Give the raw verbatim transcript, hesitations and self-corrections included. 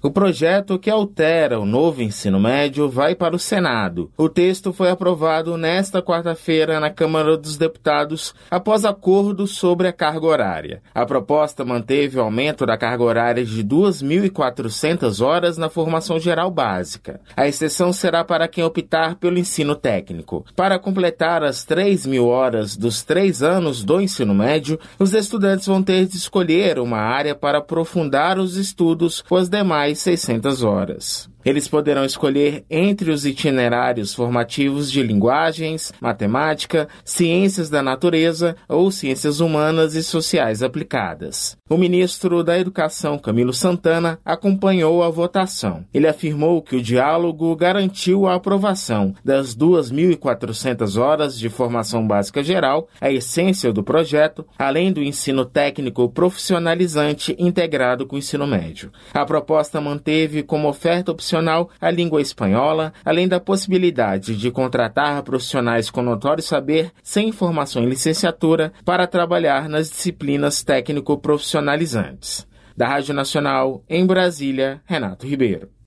O projeto que altera o novo ensino médio vai para o Senado. O texto foi aprovado nesta quarta-feira na Câmara dos Deputados após acordo sobre a carga horária. A proposta manteve o aumento da carga horária de duas mil e quatrocentas horas na formação geral básica. A exceção será para quem optar pelo ensino técnico. Para completar as três mil horas dos três anos do ensino médio, os estudantes vão ter de escolher uma área para aprofundar os estudos com as demais seiscentas horas. Eles poderão escolher entre os itinerários formativos de linguagens, matemática, ciências da natureza ou ciências humanas e sociais aplicadas. O ministro da Educação, Camilo Santana, acompanhou a votação. Ele afirmou que o diálogo garantiu a aprovação das duas mil e quatrocentas horas de formação básica geral, a essência do projeto, além do ensino técnico profissionalizante integrado com o ensino médio. A proposta manteve como oferta opcional a língua espanhola, além da possibilidade de contratar profissionais com notório saber sem formação em licenciatura para trabalhar nas disciplinas técnico-profissionalizantes. Da Rádio Nacional, em Brasília, Renato Ribeiro.